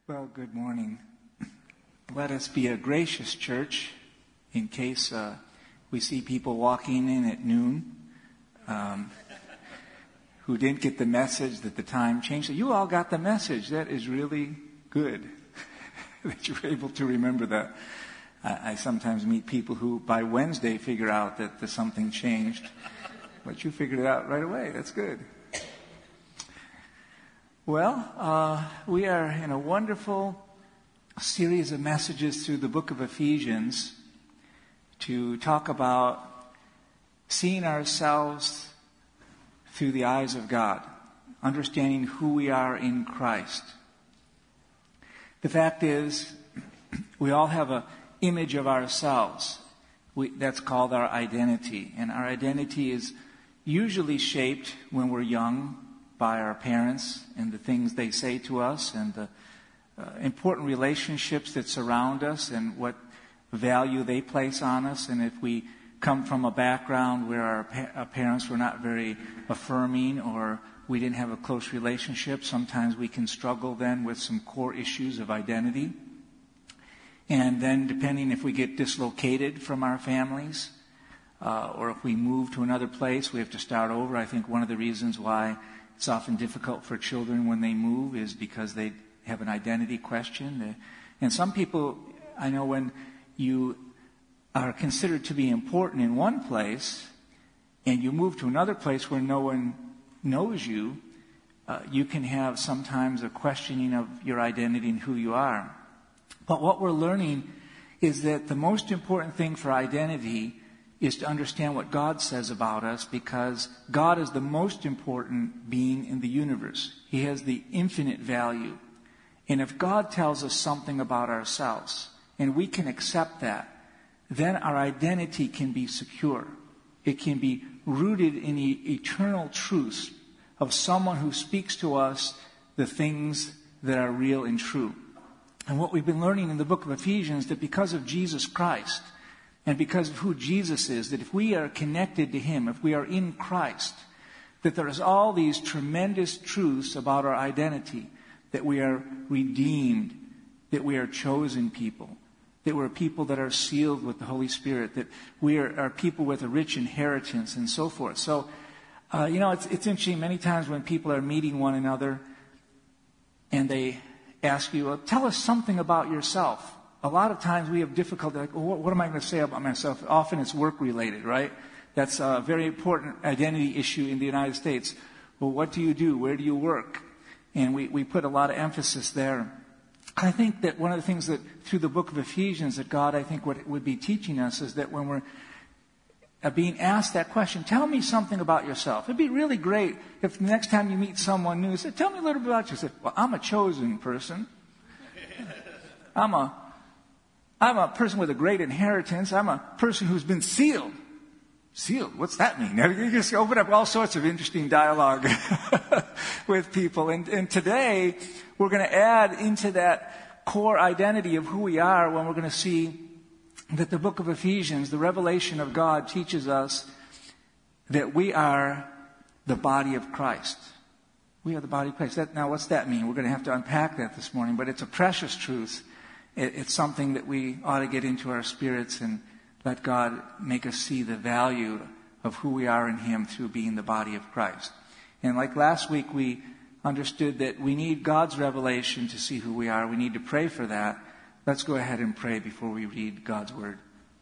Well, good morning. Let us be a gracious church in case we see people walking in at noon who didn't get the message that the time changed. So you all got the message. That is really good that you were able to remember that. I sometimes meet people who by Wednesday figure out that something changed, but you figured it out right away. That's good. Well, we are in a wonderful series of messages through the book of Ephesians to talk about seeing ourselves through the eyes of God, understanding who we are in Christ. The fact is, we all have an image of ourselves. That's called our identity. And our identity is usually shaped when we're young by our parents and the things they say to us and the important relationships that surround us and what value they place on us. And if we come from a background where our parents were not very affirming or we didn't have a close relationship, sometimes we can struggle then with some core issues of identity. And then depending if we get dislocated from our families or if we move to another place, we have to start over. I think one of the reasons why it's often difficult for children when they move is because they have an identity question. And some people, I know when you are considered to be important in one place and you move to another place where no one knows you, you can have sometimes a questioning of your identity and who you are. But what we're learning is that the most important thing for identity is to understand what God says about us, because God is the most important being in the universe. He has the infinite value. And if God tells us something about ourselves, and we can accept that, then our identity can be secure. It can be rooted in the eternal truths of someone who speaks to us the things that are real and true. And what we've been learning in the book of Ephesians, that because of Jesus Christ, and because of who Jesus is, that if we are connected to Him, if we are in Christ, that there's all these tremendous truths about our identity, that we are redeemed, that we are chosen people, that we're people that are sealed with the Holy Spirit, that we are people with a rich inheritance, and so forth. So, it's interesting many times when people are meeting one another and they ask you, well, tell us something about yourself. A lot of times we have difficulty, like, well, what am I going to say about myself? Often it's work-related, right? That's a very important identity issue in the United States. Well, what do you do? Where do you work? And we put a lot of emphasis there. I think that one of the things that through the book of Ephesians that God, I think, would be teaching us is that when we're being asked that question, tell me something about yourself. It'd be really great if the next time you meet someone new, you say, tell me a little bit about yourself. Well, I'm a chosen person. I'm a person with a great inheritance. I'm a person who's been sealed. Sealed? What's that mean? You just open up all sorts of interesting dialogue with people. And today, we're going to add into that core identity of who we are when we're going to see that the book of Ephesians, the revelation of God, teaches us that we are the body of Christ. We are the body of Christ. Now, what's that mean? We're going to have to unpack that this morning, but it's a precious truth. It's something that we ought to get into our spirits and let God make us see the value of who we are in Him through being the body of Christ. And like last week, we understood that we need God's revelation to see who we are. We need to pray for that. Let's go ahead and pray before we read God's Word.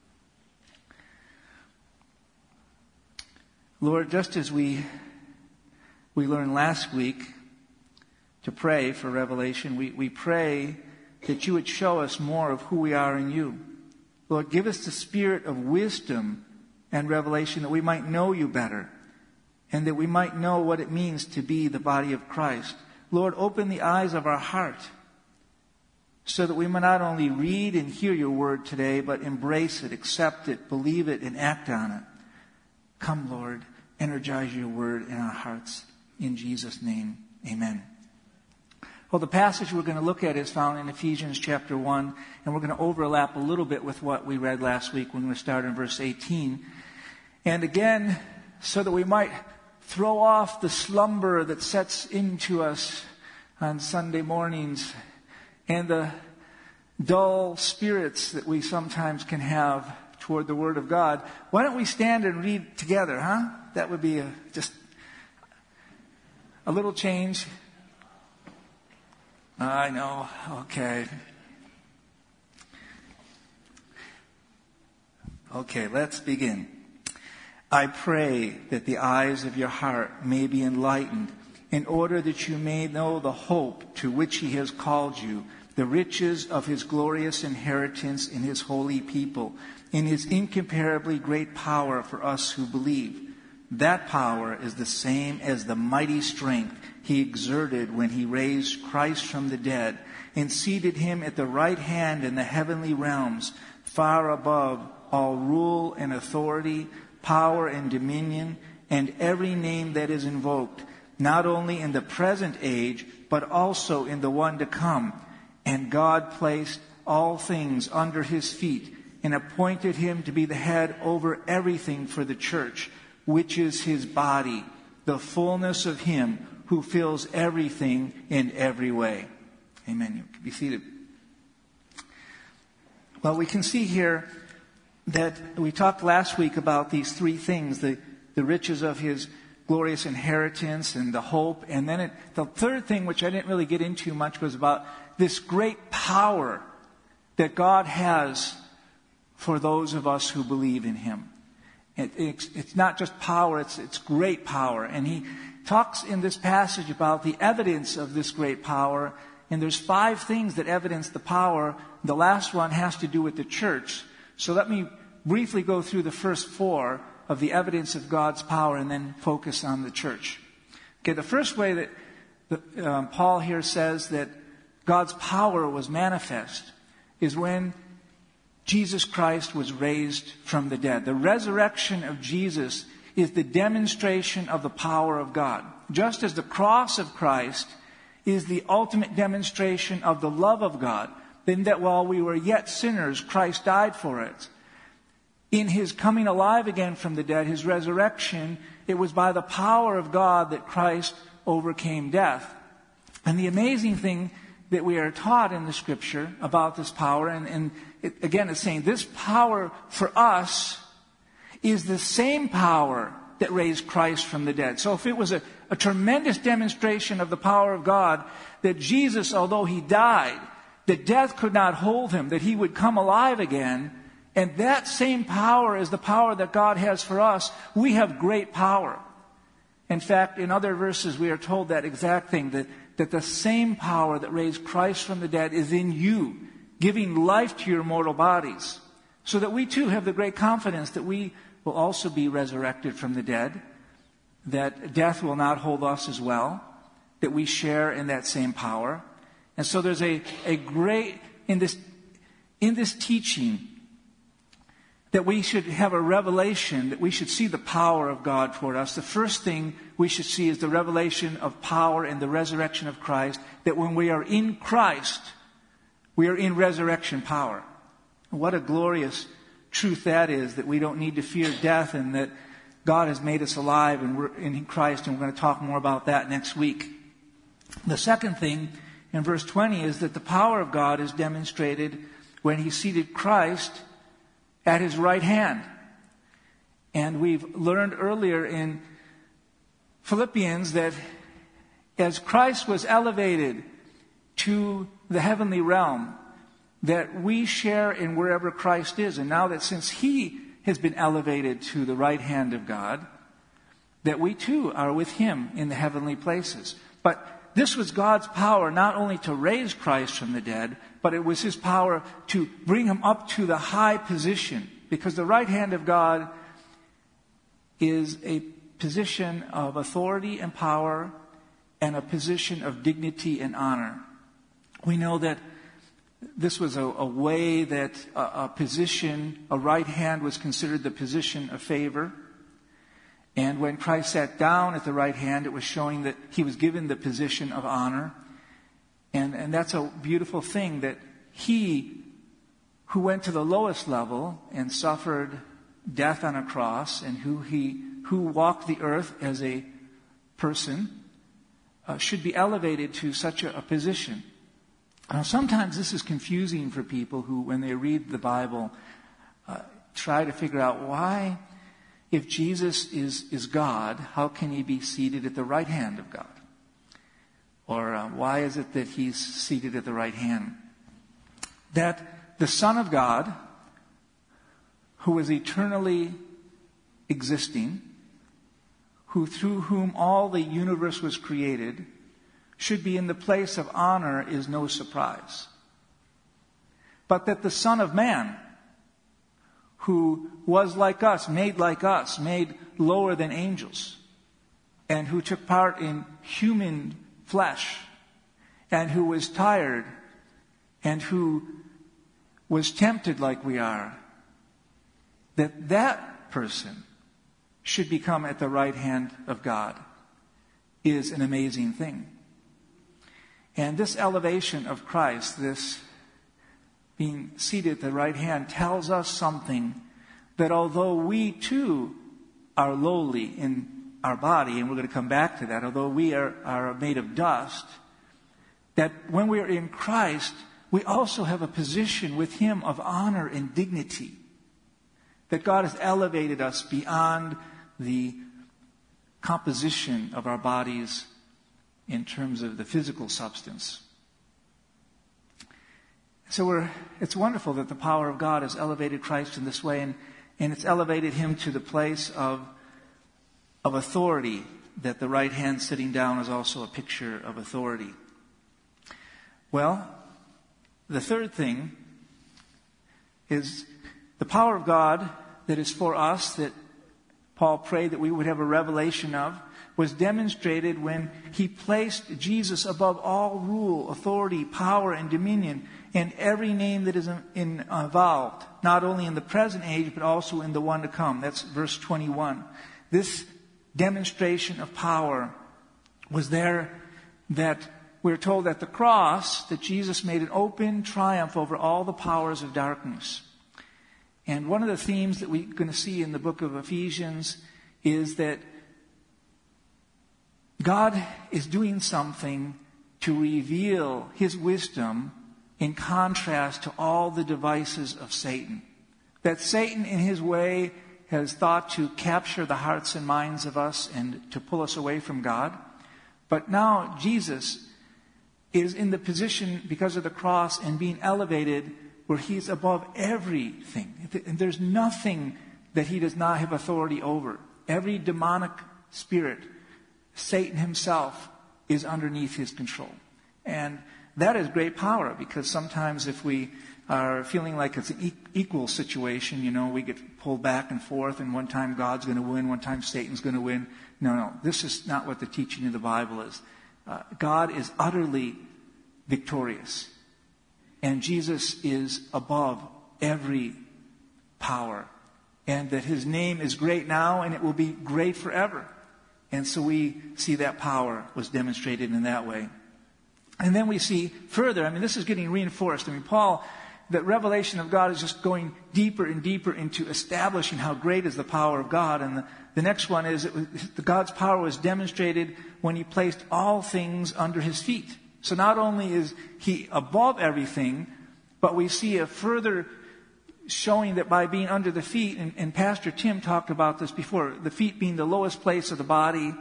Lord, just as we learned last week to pray for revelation, we pray that you would show us more of who we are in you. Lord, give us the spirit of wisdom and revelation that we might know you better and that we might know what it means to be the body of Christ. Lord, open the eyes of our heart so that we might not only read and hear your word today, but embrace it, accept it, believe it, and act on it. Come, Lord, energize your word in our hearts. In Jesus' name, amen. Well, the passage we're going to look at is found in Ephesians chapter 1, and we're going to overlap a little bit with what we read last week when we started in verse 18. And again, so that we might throw off the slumber that sets into us on Sunday mornings and the dull spirits that we sometimes can have toward the Word of God, why don't we stand and read together, huh? That would be just a little change. I know. Okay. Okay, let's begin. I pray that the eyes of your heart may be enlightened, in order that you may know the hope to which He has called you, the riches of His glorious inheritance in His holy people, in His incomparably great power for us who believe. That power is the same as the mighty strength He exerted when He raised Christ from the dead and seated Him at the right hand in the heavenly realms, far above all rule and authority, power and dominion, and every name that is invoked, not only in the present age, but also in the one to come. And God placed all things under His feet and appointed Him to be the head over everything for the church, which is His body, the fullness of Him who fills everything in every way. Amen. You can be seated. Well, we can see here that we talked last week about these three things, the riches of His glorious inheritance and the hope. And then the third thing, which I didn't really get into much, was about this great power that God has for those of us who believe in Him. It's not just power, it's great power. And he talks in this passage about the evidence of this great power. And there's 5 things that evidence the power. The last one has to do with the church. So let me briefly go through the first 4 of the evidence of God's power and then focus on the church. Okay, the first way that Paul here says that God's power was manifest is when Jesus Christ was raised from the dead. The resurrection of Jesus is the demonstration of the power of God. Just as the cross of Christ is the ultimate demonstration of the love of God, then that while we were yet sinners, Christ died for it. In His coming alive again from the dead, His resurrection, it was by the power of God that Christ overcame death. And the amazing thing that we are taught in the Scripture about this power, and again it's saying this power for us is the same power that raised Christ from the dead. So if it was a tremendous demonstration of the power of God, that Jesus, although He died, that death could not hold Him, that He would come alive again, and that same power is the power that God has for us, we have great power. In fact, in other verses we are told that exact thing, that the same power that raised Christ from the dead is in you, giving life to your mortal bodies, so that we too have the great confidence that we will also be resurrected from the dead, that death will not hold us as well, that we share in that same power. And so there's a great, in this teaching, that we should have a revelation, that we should see the power of God toward us. The first thing we should see is the revelation of power in the resurrection of Christ, that when we are in Christ, we are in resurrection power. What a glorious truth that is, that we don't need to fear death and that God has made us alive and we're in Christ, and we're going to talk more about that next week. The second thing in verse 20 is that the power of God is demonstrated when He seated Christ at His right hand. And we've learned earlier in Philippians that as Christ was elevated to the heavenly realm, that we share in wherever Christ is. And now that since He has been elevated to the right hand of God, that we too are with Him in the heavenly places. But this was God's power not only to raise Christ from the dead, but it was His power to bring Him up to the high position. Because the right hand of God is a position of authority and power and a position of dignity and honor. We know that this was a way that a position, a right hand was considered the position of favor. And when Christ sat down at the right hand, it was showing that He was given the position of honor. And that's a beautiful thing, that He who went to the lowest level and suffered death on a cross, and who walked the earth as a person, should be elevated to such a position. Now, sometimes this is confusing for people who, when they read the Bible, try to figure out why, if Jesus is God, how can he be seated at the right hand of God? Or why is it that he's seated at the right hand? That the Son of God, who is eternally existing, through whom all the universe was created, should be in the place of honor is no surprise. But that the Son of Man, who was like us, made lower than angels, and who took part in human flesh, and who was tired, and who was tempted like we are, that person should become at the right hand of God is an amazing thing. And this elevation of Christ, this being seated at the right hand, tells us something, that although we too are lowly in our body, and we're going to come back to that, although we are made of dust, that when we are in Christ, we also have a position with him of honor and dignity. That God has elevated us beyond the composition of our bodies in terms of the physical substance. So it's wonderful that the power of God has elevated Christ in this way, and it's elevated him to the place of authority, that the right hand sitting down is also a picture of authority. Well, the third thing is the power of God that is for us, that Paul prayed that we would have a revelation of, was demonstrated when he placed Jesus above all rule, authority, power, and dominion, and every name that is involved, not only in the present age, but also in the one to come. That's verse 21. This demonstration of power was there, that we're told at the cross that Jesus made an open triumph over all the powers of darkness. And one of the themes that we're going to see in the book of Ephesians is that God is doing something to reveal his wisdom in contrast to all the devices of Satan. That Satan, in his way, has thought to capture the hearts and minds of us and to pull us away from God. But now Jesus is in the position, because of the cross and being elevated, where he's above everything. And there's nothing that he does not have authority over. Every demonic spirit, Satan himself, is underneath his control. And that is great power, because sometimes if we are feeling like it's an equal situation, we get pulled back and forth, and one time God's going to win, one time Satan's going to win. No, this is not what the teaching of the Bible is. God is utterly victorious. And Jesus is above every power. And that his name is great now, and it will be great forever. And so we see that power was demonstrated in that way. And then we see further, this is getting reinforced. Paul, that revelation of God is just going deeper and deeper into establishing how great is the power of God. And the next one is God's power was demonstrated when he placed all things under his feet. So not only is he above everything, but we see a further showing that by being under the feet, and Pastor Tim talked about this before, the feet being the lowest place of the body.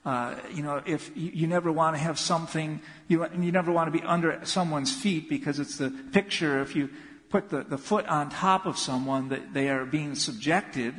If you never want to have something, you never want to be under someone's feet, because it's the picture, if you put the foot on top of someone, that they are being subjected,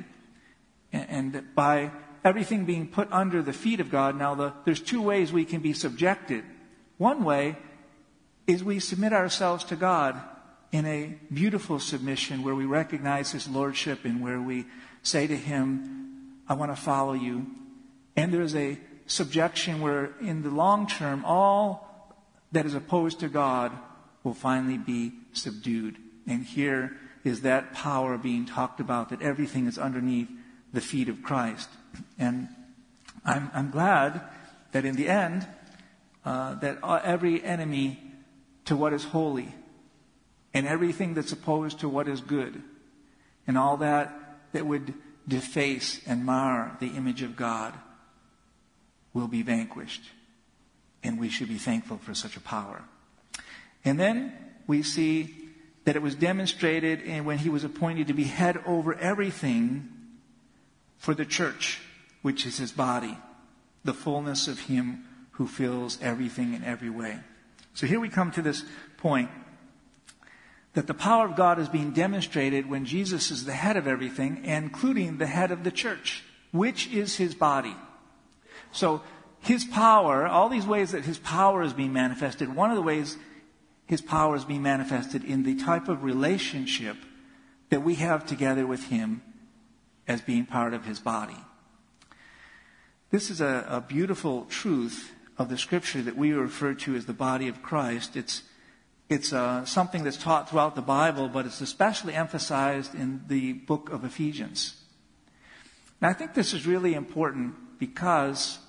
and by everything being put under the feet of God. Now, there's two ways we can be subjected. One way is we submit ourselves to God in a beautiful submission where we recognize his lordship and where we say to him, I want to follow you. And there's a subjection where in the long term, all that is opposed to God will finally be subdued. And here is that power being talked about, that everything is underneath the feet of Christ. And I'm glad that in the end, that every enemy to what is holy, and everything that's opposed to what is good, and all that would deface and mar the image of God, will be vanquished. And we should be thankful for such a power. And then we see that it was demonstrated when he was appointed to be head over everything for the church, which is his body, the fullness of him who fills everything in every way. So here we come to this point that the power of God is being demonstrated when Jesus is the head of everything, including the head of the church, which is his body. So his power, all these ways that his power is being manifested, one of the ways his power is being manifested in the type of relationship that we have together with him as being part of his body. This is a beautiful truth of the scripture that we refer to as the body of Christ. It's something that's taught throughout the Bible, but it's especially emphasized in the book of Ephesians. Now, I think this is really important because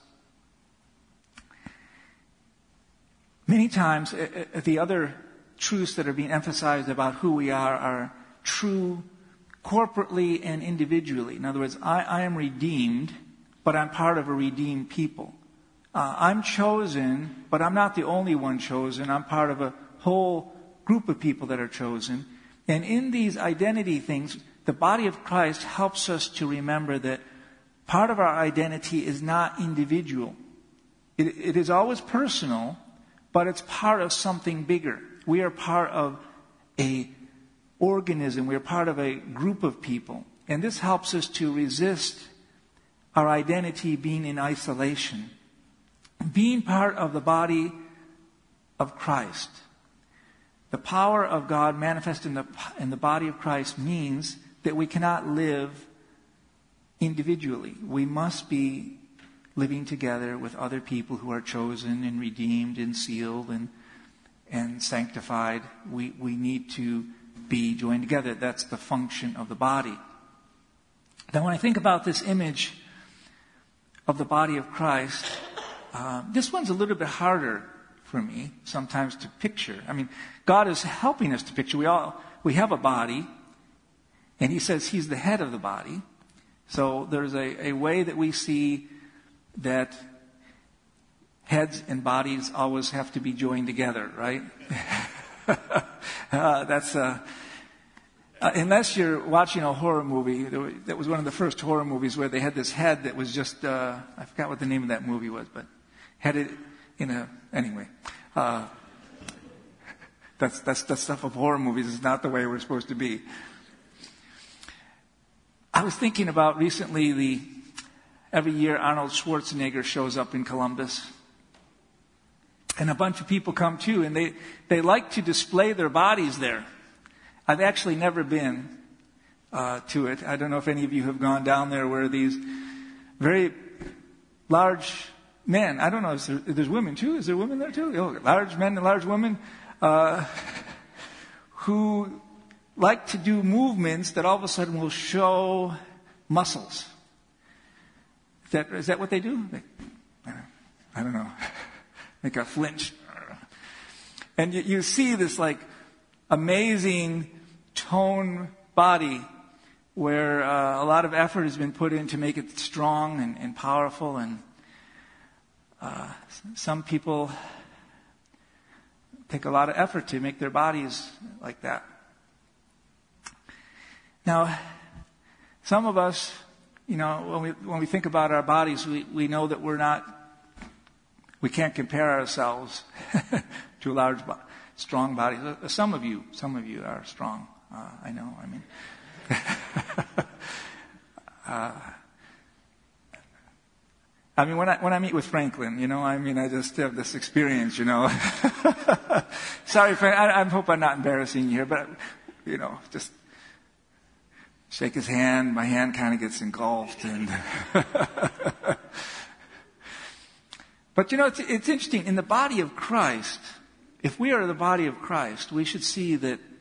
many times the other truths that are being emphasized about who we are true corporately and individually. In other words, I am redeemed, but I'm part of a redeemed people. I'm chosen, but I'm not the only one chosen. I'm part of a whole group of people that are chosen. And in these identity things, the body of Christ helps us to remember that part of our identity is not individual. It is always personal, but it's part of something bigger. We are part of a organism. We are part of a group of people. And this helps us to resist our identity being in isolation. Being part of the body of Christ. The power of God manifest in the body of Christ means that we cannot live individually. We must be living together with other people who are chosen and redeemed and sealed and sanctified. We need to be joined together. That's the function of the body. Now, when I think about this image of the body of Christ, this one's a little bit harder for me sometimes to picture. I mean, God is helping us to picture. We have a body, and he says he's the head of the body. So there's a way that we see that heads and bodies always have to be joined together, right? Unless you're watching a horror movie. That was one of the first horror movies where they had this head that was just, I forgot what the name of that movie was, but had it anyway. That's the stuff of horror movies. Is not the way we're supposed to be. I was thinking about recently every year Arnold Schwarzenegger shows up in Columbus. And a bunch of people come too, and they like to display their bodies there. I've actually never been to it. I don't know if any of you have gone down there where these very large men, I don't know if there's women too. Is there women there too? Oh, large men and large women who like to do movements that all of a sudden will show muscles. Is that what they do? I don't know. Make a flinch. And you see this like amazing tone body where a lot of effort has been put in to make it strong and powerful. And some people take a lot of effort to make their bodies like that. Now, some of us, when we think about our bodies, we know that we can't compare ourselves to a large, strong body. Some of you are strong. I know. When I meet with Franklin, I just have this experience, Sorry, Frank, I hope I'm not embarrassing you here, but, just shake his hand. My hand kind of gets engulfed. But, it's interesting. In the body of Christ, if we are the body of Christ, we should see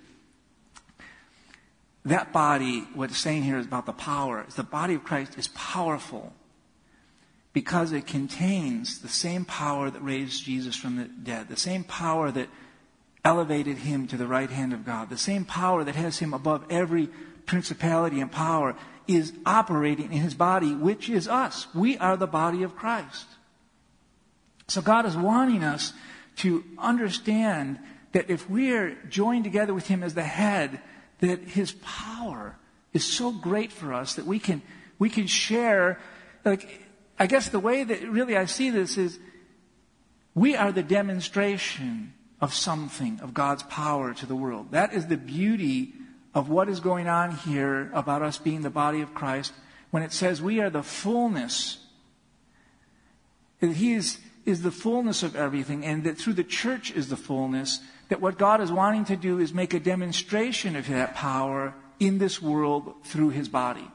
that body, what it's saying here is about the power. The body of Christ is powerful because it contains the same power that raised Jesus from the dead, the same power that elevated him to the right hand of God, the same power that has him above every principality and power is operating in his body, which is us. We are the body of Christ. So God is wanting us to understand that if we're joined together with him as the head, that his power is so great for us that we can share. Like, I guess the way that really I see this is we are the demonstration of something, of God's power to the world. That is the beauty of what is going on here about us being the body of Christ, when it says we are the fullness, that he is the fullness of everything, and that through the church is the fullness, that what God is wanting to do is make a demonstration of that power in this world through his body.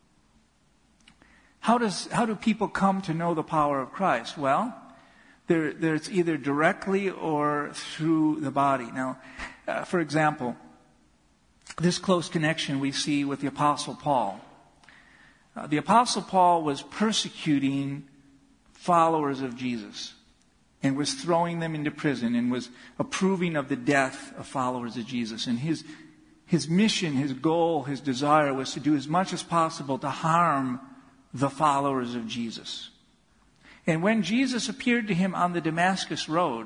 How do people come to know the power of Christ? Well, there's either directly or through the body. Now, for example, this close connection we see with the Apostle Paul. The Apostle Paul was persecuting followers of Jesus and was throwing them into prison and was approving of the death of followers of Jesus. And his mission, his goal, his desire was to do as much as possible to harm the followers of Jesus. And when Jesus appeared to him on the Damascus road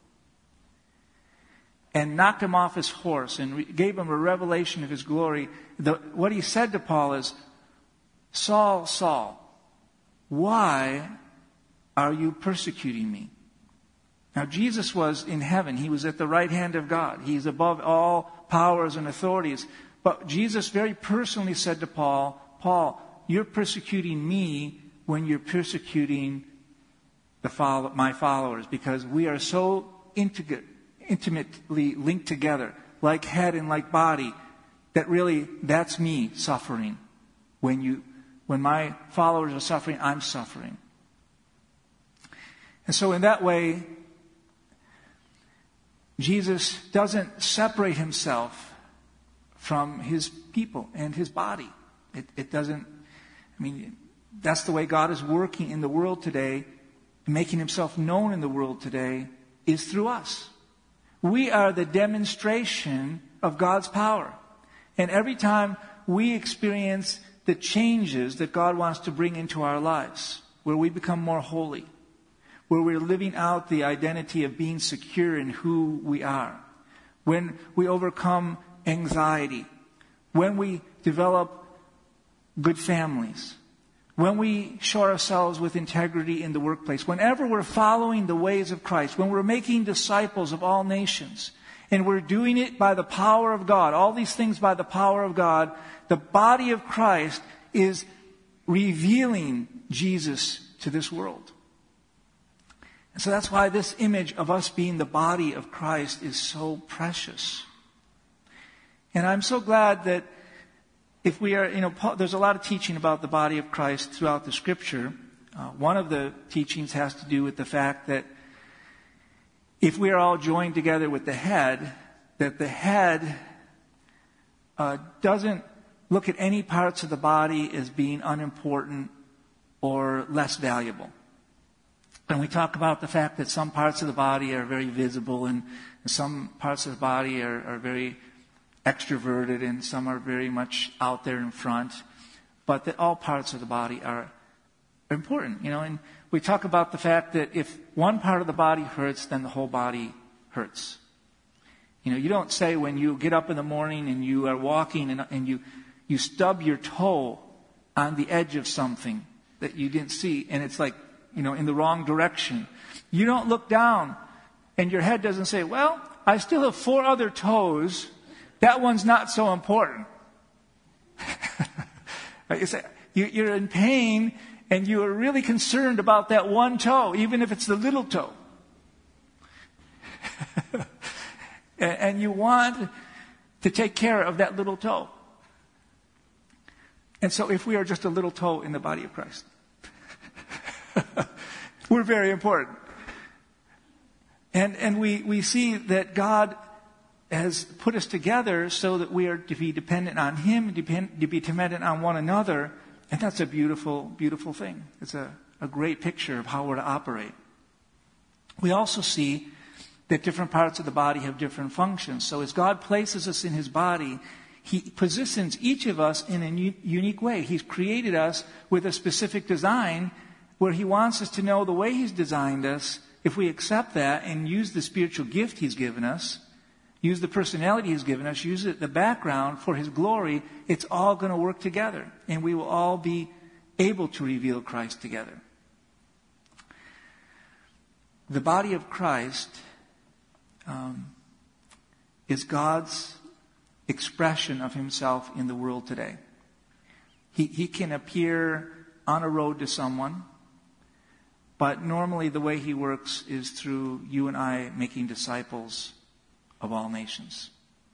and knocked him off his horse and gave him a revelation of his glory, what he said to Paul is, "Saul, Saul, why are you persecuting me?" Now, Jesus was in heaven. He was at the right hand of God. He's above all powers and authorities. But Jesus very personally said to Paul, "Paul, you're persecuting me when you're persecuting my followers, because we are so intimately linked together, like head and like body, that really that's me suffering. When my followers are suffering, I'm suffering." And so in that way, Jesus doesn't separate himself from his people and his body. It doesn't, that's the way God is working in the world today, making himself known in the world today, is through us. We are the demonstration of God's power. And every time we experience the changes that God wants to bring into our lives, where we become more holy, where we're living out the identity of being secure in who we are, when we overcome anxiety, when we develop good families, when we show ourselves with integrity in the workplace, whenever we're following the ways of Christ, when we're making disciples of all nations, and we're doing it by the power of God, all these things by the power of God, the body of Christ is revealing Jesus to this world. And so that's why this image of us being the body of Christ is so precious. And I'm so glad that if we are, there's a lot of teaching about the body of Christ throughout the Scripture. One of the teachings has to do with the fact that if we are all joined together with the head, that the head doesn't look at any parts of the body as being unimportant or less valuable. And we talk about the fact that some parts of the body are very visible and some parts of the body are very extroverted and some are very much out there in front, but that all parts of the body are important, and we talk about the fact that if one part of the body hurts, then the whole body hurts. You don't say when you get up in the morning and you are walking and you stub your toe on the edge of something that you didn't see, and it's like, in the wrong direction. You don't look down and your head doesn't say, "Well, I still have 4 other toes. That one's not so important." You're in pain and you are really concerned about that one toe, even if it's the little toe. And you want to take care of that little toe. And so if we are just a little toe in the body of Christ, we're very important. And we see that God has put us together so that we are to be dependent on him, to be dependent on one another. And that's a beautiful, beautiful thing. It's a great picture of how we're to operate. We also see that different parts of the body have different functions. So as God places us in his body, he positions each of us in a unique way. He's created us with a specific design where he wants us to know the way he's designed us. If we accept that and use the spiritual gift he's given us, use the personality He's given us, use the background for His glory, it's all going to work together. And we will all be able to reveal Christ together. The body of Christ is God's expression of Himself in the world today. He can appear on a road to someone, but normally the way He works is through you and I making disciples of all nations.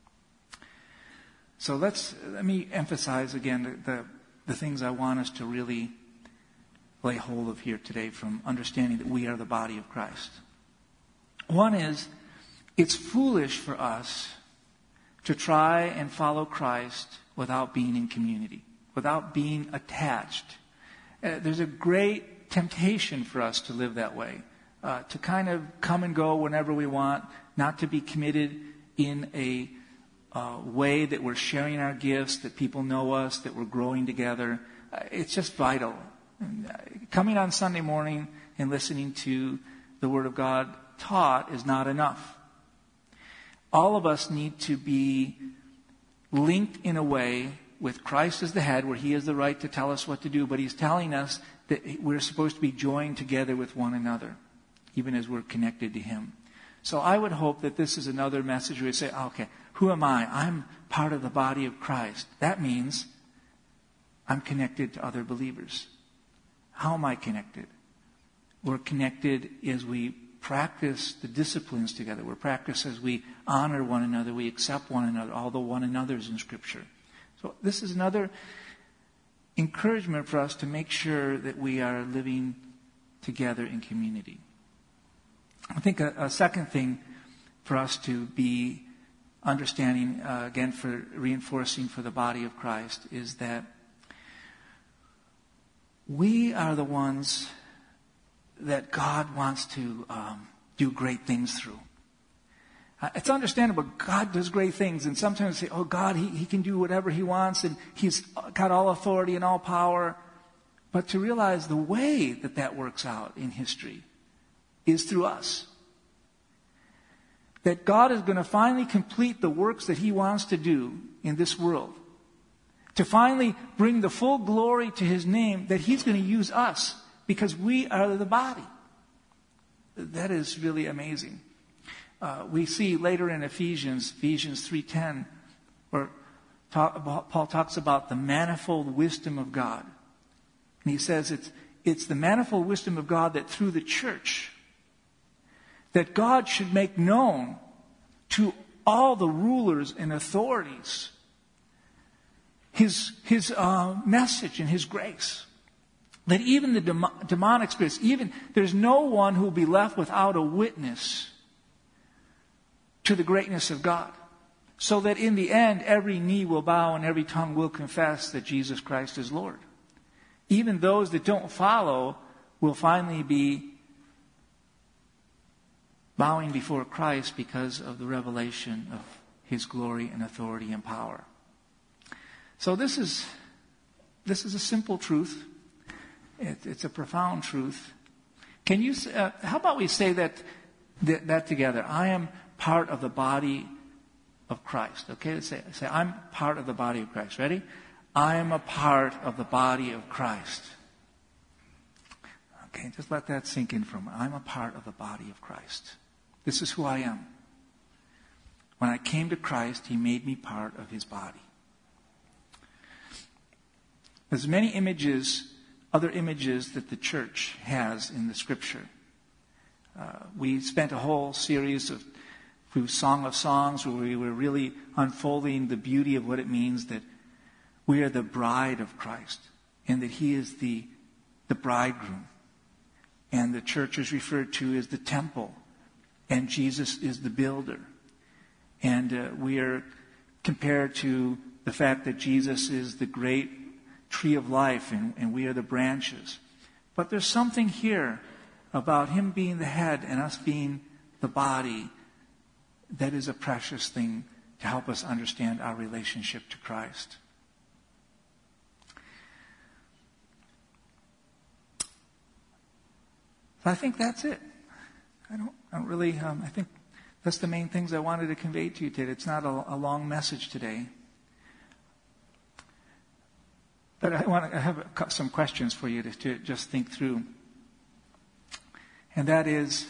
So let me emphasize again the things I want us to really lay hold of here today from understanding that we are the body of Christ. One is, it's foolish for us to try and follow Christ without being in community, without being attached. There's a great temptation for us to live that way, to kind of come and go whenever we want, not to be committed in a way that we're sharing our gifts, that people know us, that we're growing together. It's just vital. Coming on Sunday morning and listening to the Word of God taught is not enough. All of us need to be linked in a way with Christ as the head, where He has the right to tell us what to do, but He's telling us that we're supposed to be joined together with one another, even as we're connected to Him. So I would hope that this is another message where you say, okay, who am I? I'm part of the body of Christ. That means I'm connected to other believers. How am I connected? We're connected as we practice the disciplines together. We're practiced as we honor one another, we accept one another, all the one another's in Scripture. So this is another encouragement for us to make sure that we are living together in community. I think a second thing for us to be understanding, again, for reinforcing for the body of Christ, is that we are the ones that God wants to do great things through. It's understandable. God does great things, and sometimes we say, oh, God, he can do whatever He wants, and He's got all authority and all power. But to realize the way that works out in history is through us. That God is going to finally complete the works that He wants to do in this world. To finally bring the full glory to His name, that He's going to use us because we are the body. That is really amazing. We see later in Ephesians 3:10, where Paul talks about the manifold wisdom of God. And he says it's the manifold wisdom of God that through the church, that God should make known to all the rulers and authorities His message and His grace. That even the demonic spirits, there's no one who will be left without a witness to the greatness of God. So that in the end, every knee will bow and every tongue will confess that Jesus Christ is Lord. Even those that don't follow will finally be bowing before Christ because of the revelation of His glory and authority and power. So this is a simple truth. It's a profound truth. Can you? How about we say that together? I am part of the body of Christ. Okay, let's say I'm part of the body of Christ. Ready? I am a part of the body of Christ. Okay, just let that sink in for a moment. I'm a part of the body of Christ. This is who I am. When I came to Christ, He made me part of His body. There's many images, other images that the church has in the Scripture. We spent a whole series through Song of Songs where we were really unfolding the beauty of what it means that we are the bride of Christ and that He is the bridegroom. And the church is referred to as the temple. And Jesus is the builder. And we are compared to the fact that Jesus is the great tree of life and we are the branches. But there's something here about Him being the head and us being the body that is a precious thing to help us understand our relationship to Christ. So I think that's it. I don't really, I think That's the main things I wanted to convey to you today. It's not a long message today. But I have some questions for you to just think through. And that is,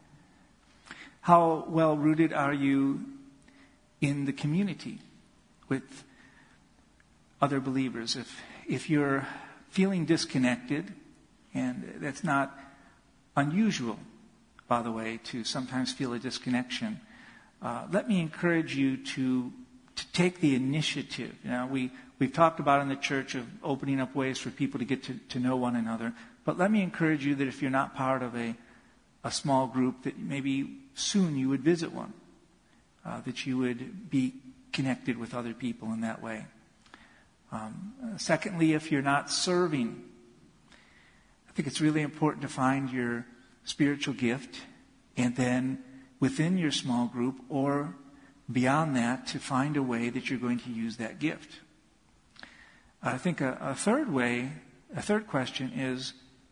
how well rooted are you in the community with other believers? If you're feeling disconnected, and that's not unusual, by the way, to sometimes feel a disconnection, let me encourage you to take the initiative. We've talked about in the church of opening up ways for people to get to know one another. But let me encourage you that if you're not part of a small group, that maybe soon you would visit one, that you would be connected with other people in that way. Secondly, if you're not serving, I think it's really important to find your spiritual gift, and then within your small group or beyond that, to find a way that you're going to use that gift. I think a third question is,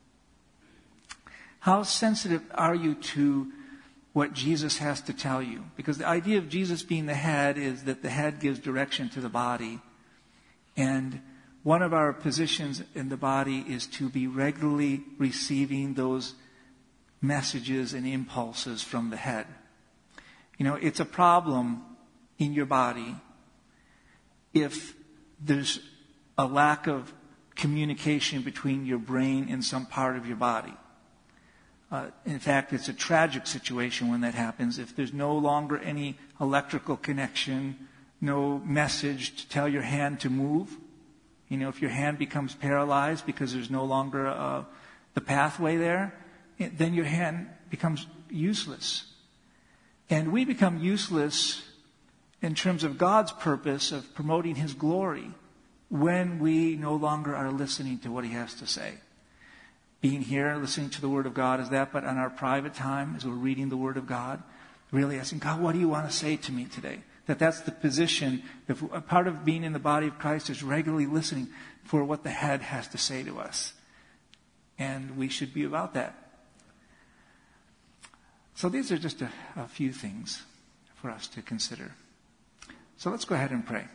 how sensitive are you to what Jesus has to tell you? Because the idea of Jesus being the head is that the head gives direction to the body. And one of our positions in the body is to be regularly receiving those messages and impulses from the head. It's a problem in your body if there's a lack of communication between your brain and some part of your body. In fact, it's a tragic situation when that happens. If there's no longer any electrical connection, no message to tell your hand to move, if your hand becomes paralyzed because there's no longer the pathway there, then your hand becomes useless. And we become useless in terms of God's purpose of promoting His glory when we no longer are listening to what He has to say. Being here, listening to the Word of God is that, but on our private time, as we're reading the Word of God, really asking, God, what do you want to say to me today? That's the position. If a part of being in the body of Christ is regularly listening for what the head has to say to us. And we should be about that. So these are just a few things for us to consider. So let's go ahead and pray.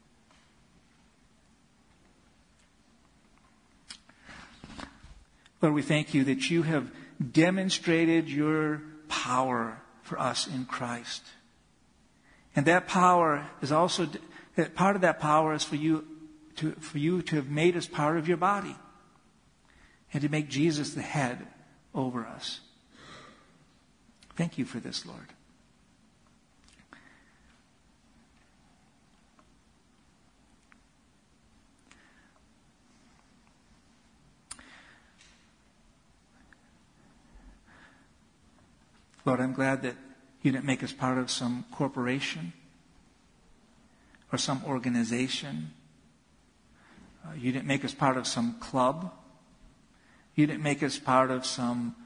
Lord, we thank you that you have demonstrated your power for us in Christ. And that power is also, part of that power is for you to have made us part of your body and to make Jesus the head over us. Thank you for this, Lord. Lord, I'm glad that you didn't make us part of some corporation or some organization. You didn't make us part of some club. You didn't make us part of some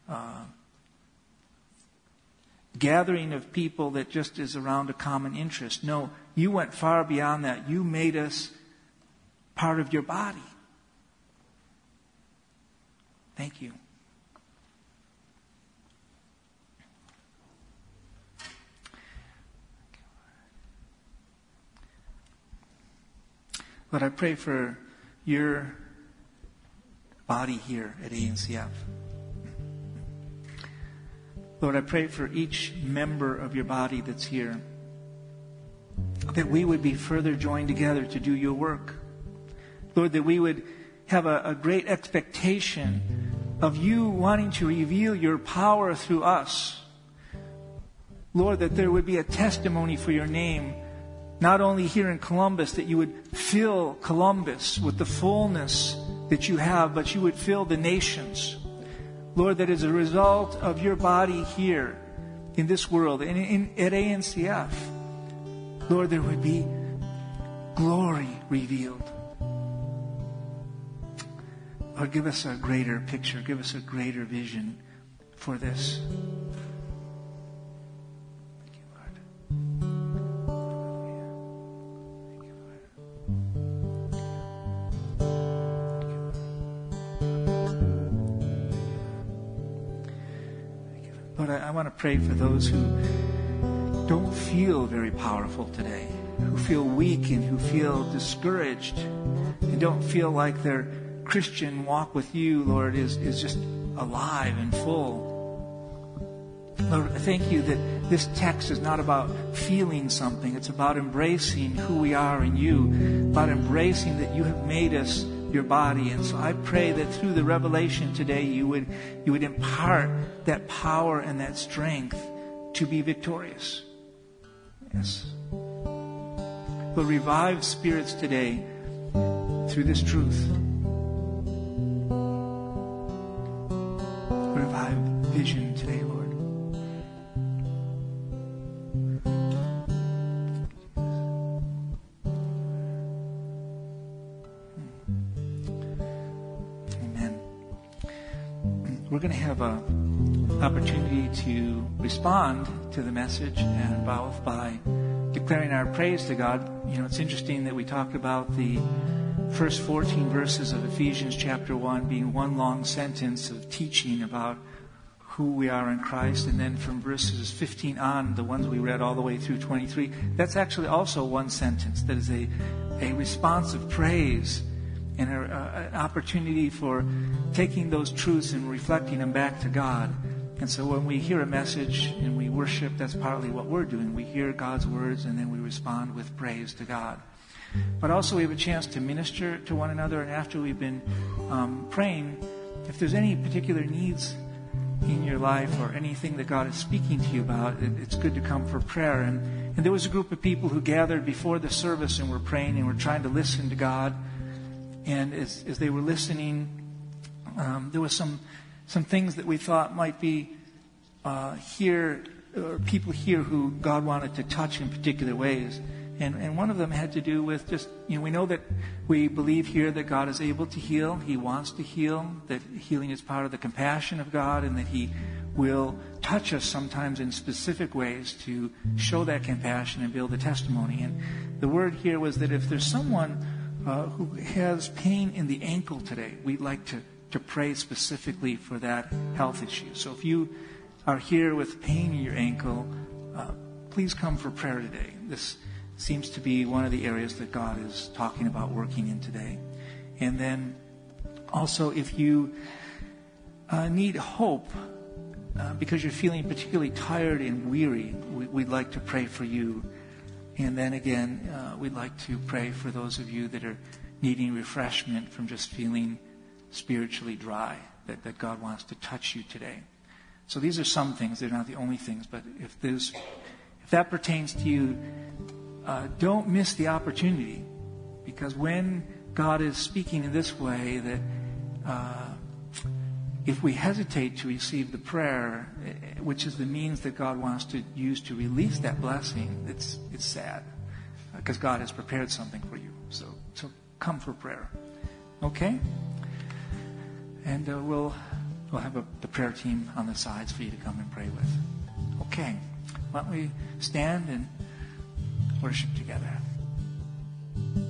gathering of people that just is around a common interest. No, you went far beyond that. You made us part of your body. Thank you. Lord, I pray for your body here at ANCF. Lord, I pray for each member of your body that's here, that we would be further joined together to do your work. Lord, that we would have a great expectation of you wanting to reveal your power through us. Lord, that there would be a testimony for your name, not only here in Columbus, that you would fill Columbus with the fullness that you have, but you would fill the nations. Lord, that as a result of your body here in this world, and at ANCF, Lord, there would be glory revealed. Lord, give us a greater picture, give us a greater vision for this. I want to pray for those who don't feel very powerful today, who feel weak and who feel discouraged and don't feel like their Christian walk with you, Lord, is just alive and full. Lord, I thank you that this text is not about feeling something. It's about embracing who we are in you, about embracing that you have made us your body. And so I pray that through the revelation today, you would impart that power and that strength to be victorious. Yes. Lord, revive spirits today through this truth. Revive vision today, Lord. Amen. We're going to have an opportunity to respond to the message, and both by declaring our praise to God. You know, it's interesting that we talked about the first 14 verses of Ephesians chapter 1 being one long sentence of teaching about who we are in Christ. And then from verses 15 on, the ones we read all the way through 23, that's actually also one sentence that is a response of praise and an opportunity for taking those truths and reflecting them back to God. And so when we hear a message and we worship, that's partly what we're doing. We hear God's words and then we respond with praise to God. But also we have a chance to minister to one another. And after we've been praying, if there's any particular needs in your life or anything that God is speaking to you about, it's good to come for prayer. And there was a group of people who gathered before the service and were praying and were trying to listen to God. And as they were listening, there was some things that we thought might be here, or people here who God wanted to touch in particular ways. And one of them had to do with just, we know that we believe here that God is able to heal. He wants to heal, that healing is part of the compassion of God, and that He will touch us sometimes in specific ways to show that compassion and build a testimony. And the word here was that if there's someone who has pain in the ankle today, we'd like to pray specifically for that health issue. So if you are here with pain in your ankle, please come for prayer today. This seems to be one of the areas that God is talking about working in today. And then also if you need hope because you're feeling particularly tired and weary, we'd like to pray for you. And then again, we'd like to pray for those of you that are needing refreshment from just feeling spiritually dry, that God wants to touch you today. So these are some things. They're not the only things, but if that pertains to you, don't miss the opportunity, because when God is speaking in this way, that if we hesitate to receive the prayer, which is the means that God wants to use to release that blessing, it's sad, because God has prepared something for you. So come for prayer. Okay? And we'll have the prayer team on the sides for you to come and pray with. Okay. Why don't we stand and worship together?